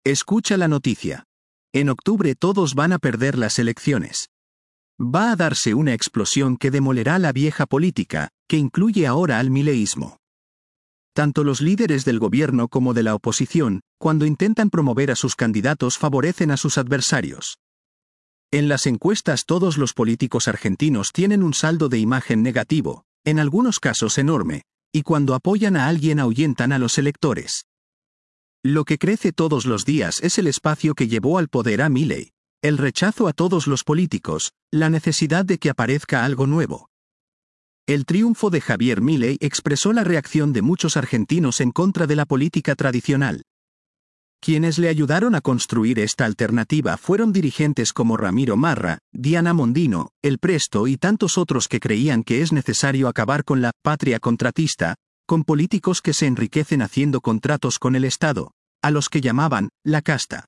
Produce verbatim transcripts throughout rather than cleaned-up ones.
Escucha la noticia. En octubre todos van a perder las elecciones. Va a darse una explosión que demolerá la vieja política, que incluye ahora al mileísmo. Tanto los líderes del gobierno como de la oposición, cuando intentan promover a sus candidatos, favorecen a sus adversarios. En las encuestas todos los políticos argentinos tienen un saldo de imagen negativo, en algunos casos enorme, y cuando apoyan a alguien ahuyentan a los electores. Lo que crece todos los días es el espacio que llevó al poder a Milei, el rechazo a todos los políticos, la necesidad de que aparezca algo nuevo. El triunfo de Javier Milei expresó la reacción de muchos argentinos en contra de la política tradicional. Quienes le ayudaron a construir esta alternativa fueron dirigentes como Ramiro Marra, Diana Mondino, El Presto y tantos otros que creían que es necesario acabar con la patria contratista, con políticos que se enriquecen haciendo contratos con el Estado, a los que llamaban la casta.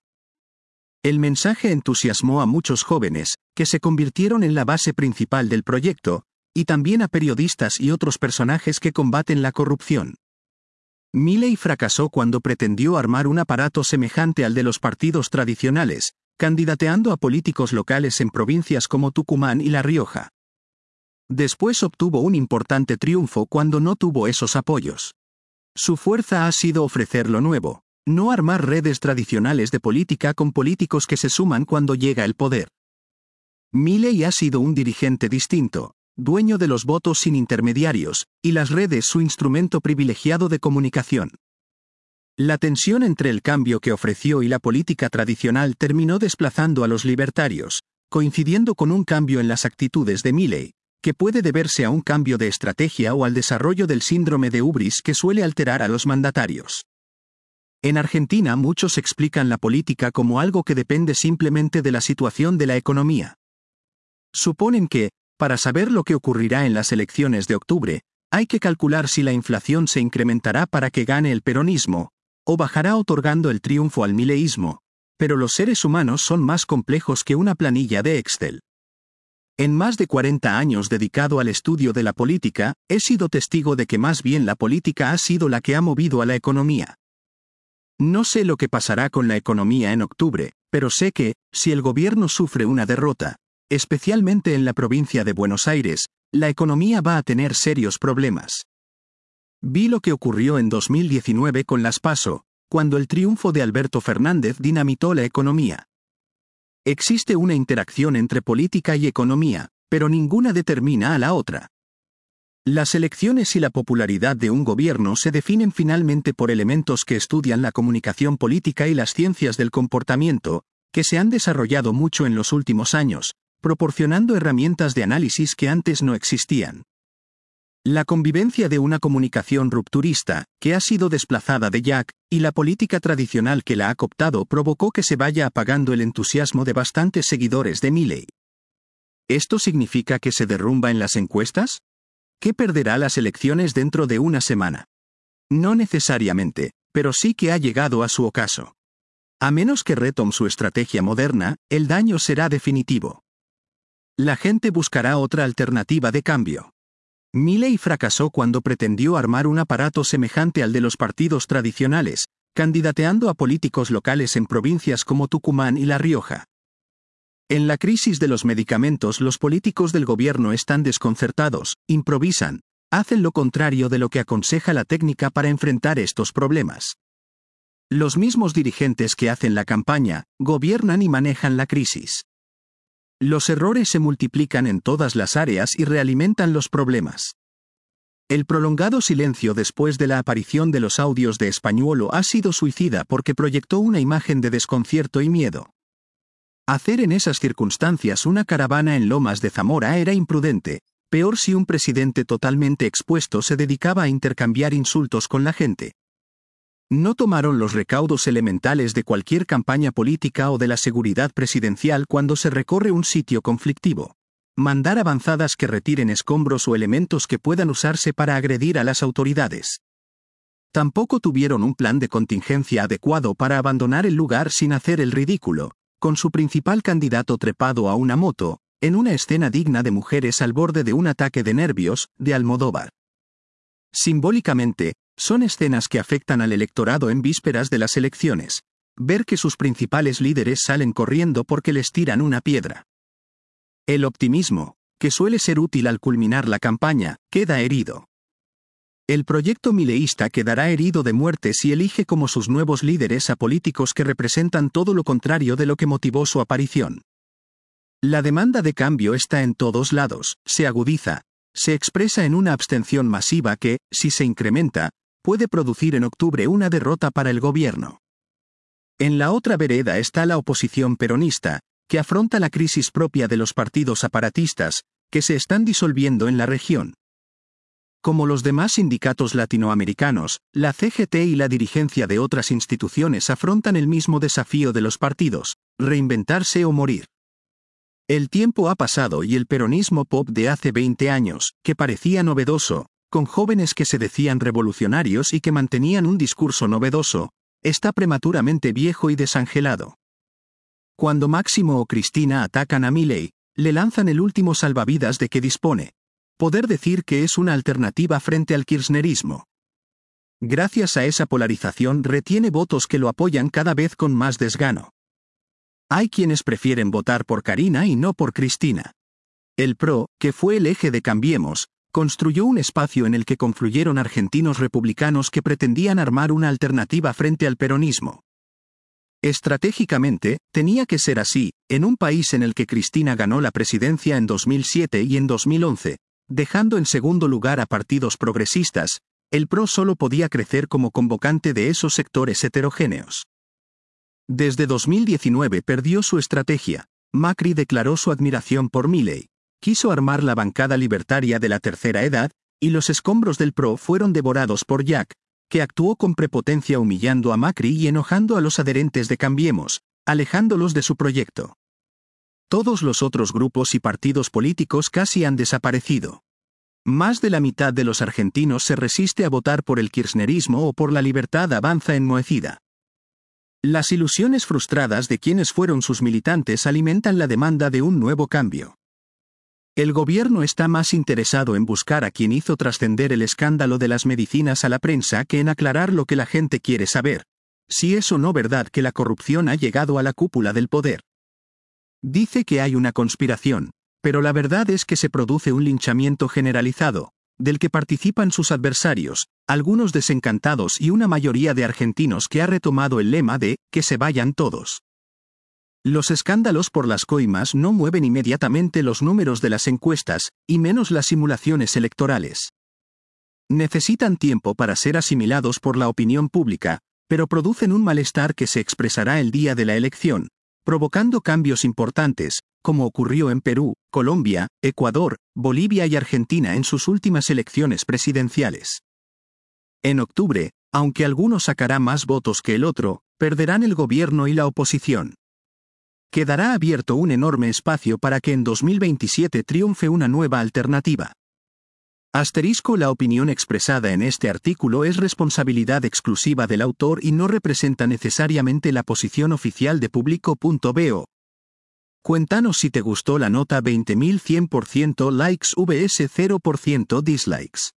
El mensaje entusiasmó a muchos jóvenes, que se convirtieron en la base principal del proyecto, y también a periodistas y otros personajes que combaten la corrupción. Milei fracasó cuando pretendió armar un aparato semejante al de los partidos tradicionales, candidateando a políticos locales en provincias como Tucumán y La Rioja. Después obtuvo un importante triunfo cuando no tuvo esos apoyos. Su fuerza ha sido ofrecer lo nuevo, no armar redes tradicionales de política con políticos que se suman cuando llega el poder. Milei ha sido un dirigente distinto, dueño de los votos sin intermediarios, y las redes su instrumento privilegiado de comunicación. La tensión entre el cambio que ofreció y la política tradicional terminó desplazando a los libertarios, coincidiendo con un cambio en las actitudes de Milei, que puede deberse a un cambio de estrategia o al desarrollo del síndrome de hubris que suele alterar a los mandatarios. En Argentina muchos explican la política como algo que depende simplemente de la situación de la economía. Suponen que, para saber lo que ocurrirá en las elecciones de octubre, hay que calcular si la inflación se incrementará para que gane el peronismo, o bajará otorgando el triunfo al mileísmo, pero los seres humanos son más complejos que una planilla de Excel. En más de cuarenta años dedicado al estudio de la política, he sido testigo de que más bien la política ha sido la que ha movido a la economía. No sé lo que pasará con la economía en octubre, pero sé que, si el gobierno sufre una derrota, especialmente en la provincia de Buenos Aires, la economía va a tener serios problemas. Vi lo que ocurrió en dos mil diecinueve con las PASO, cuando el triunfo de Alberto Fernández dinamitó la economía. Existe una interacción entre política y economía, pero ninguna determina a la otra. Las elecciones y la popularidad de un gobierno se definen finalmente por elementos que estudian la comunicación política y las ciencias del comportamiento, que se han desarrollado mucho en los últimos años, proporcionando herramientas de análisis que antes no existían. La convivencia de una comunicación rupturista, que ha sido desplazada de Jack, y la política tradicional que la ha cooptado provocó que se vaya apagando el entusiasmo de bastantes seguidores de Milei. ¿Esto significa que se derrumba en las encuestas? ¿Que perderá las elecciones dentro de una semana? No necesariamente, pero sí que ha llegado a su ocaso. A menos que retome su estrategia moderna, el daño será definitivo. La gente buscará otra alternativa de cambio. Milei fracasó cuando pretendió armar un aparato semejante al de los partidos tradicionales, candidateando a políticos locales en provincias como Tucumán y La Rioja. En la crisis de los medicamentos los políticos del gobierno están desconcertados, improvisan, hacen lo contrario de lo que aconseja la técnica para enfrentar estos problemas. Los mismos dirigentes que hacen la campaña, gobiernan y manejan la crisis. Los errores se multiplican en todas las áreas y realimentan los problemas. El prolongado silencio después de la aparición de los audios de Españuolo ha sido suicida porque proyectó una imagen de desconcierto y miedo. Hacer en esas circunstancias una caravana en Lomas de Zamora era imprudente, peor si un presidente totalmente expuesto se dedicaba a intercambiar insultos con la gente. No tomaron los recaudos elementales de cualquier campaña política o de la seguridad presidencial cuando se recorre un sitio conflictivo. Mandar avanzadas que retiren escombros o elementos que puedan usarse para agredir a las autoridades. Tampoco tuvieron un plan de contingencia adecuado para abandonar el lugar sin hacer el ridículo, con su principal candidato trepado a una moto, en una escena digna de mujeres al borde de un ataque de nervios, de Almodóvar. Simbólicamente, son escenas que afectan al electorado en vísperas de las elecciones, ver que sus principales líderes salen corriendo porque les tiran una piedra. El optimismo, que suele ser útil al culminar la campaña, queda herido. El proyecto mileísta quedará herido de muerte si elige como sus nuevos líderes a políticos que representan todo lo contrario de lo que motivó su aparición. La demanda de cambio está en todos lados, se agudiza, se expresa en una abstención masiva que, si se incrementa, puede producir en octubre una derrota para el gobierno. En la otra vereda está la oposición peronista, que afronta la crisis propia de los partidos aparatistas, que se están disolviendo en la región. Como los demás sindicatos latinoamericanos, la C G T y la dirigencia de otras instituciones afrontan el mismo desafío de los partidos: reinventarse o morir. El tiempo ha pasado y el peronismo pop de hace veinte años, que parecía novedoso, con jóvenes que se decían revolucionarios y que mantenían un discurso novedoso, está prematuramente viejo y desangelado. Cuando Máximo o Cristina atacan a Milei, le lanzan el último salvavidas de que dispone: poder decir que es una alternativa frente al kirchnerismo. Gracias a esa polarización retiene votos que lo apoyan cada vez con más desgano. Hay quienes prefieren votar por Karina y no por Cristina. El P R O, que fue el eje de Cambiemos, construyó un espacio en el que confluyeron argentinos republicanos que pretendían armar una alternativa frente al peronismo. Estratégicamente, tenía que ser así, en un país en el que Cristina ganó la presidencia en dos mil siete y en dos mil once, dejando en segundo lugar a partidos progresistas. El P R O solo podía crecer como convocante de esos sectores heterogéneos. Desde dos mil diecinueve perdió su estrategia. Macri declaró su admiración por Milei. Quiso armar la bancada libertaria de la tercera edad, y los escombros del P R O fueron devorados por Jack, que actuó con prepotencia humillando a Macri y enojando a los adherentes de Cambiemos, alejándolos de su proyecto. Todos los otros grupos y partidos políticos casi han desaparecido. Más de la mitad de los argentinos se resiste a votar por el kirchnerismo o por la Libertad Avanza enmohecida. Las ilusiones frustradas de quienes fueron sus militantes alimentan la demanda de un nuevo cambio. El gobierno está más interesado en buscar a quien hizo trascender el escándalo de las medicinas a la prensa que en aclarar lo que la gente quiere saber: si es o no verdad que la corrupción ha llegado a la cúpula del poder. Dice que hay una conspiración, pero la verdad es que se produce un linchamiento generalizado, del que participan sus adversarios, algunos desencantados y una mayoría de argentinos que ha retomado el lema de «que se vayan todos». Los escándalos por las coimas no mueven inmediatamente los números de las encuestas, y menos las simulaciones electorales. Necesitan tiempo para ser asimilados por la opinión pública, pero producen un malestar que se expresará el día de la elección, provocando cambios importantes, como ocurrió en Perú, Colombia, Ecuador, Bolivia y Argentina en sus últimas elecciones presidenciales. En octubre, aunque alguno sacará más votos que el otro, perderán el gobierno y la oposición. Quedará abierto un enorme espacio para que en dos mil veintisiete triunfe una nueva alternativa. Asterisco: la opinión expresada en este artículo es responsabilidad exclusiva del autor y no representa necesariamente la posición oficial de Público punto bo. Cuéntanos si te gustó la nota. Veinte mil cien por ciento likes vs cero por ciento dislikes.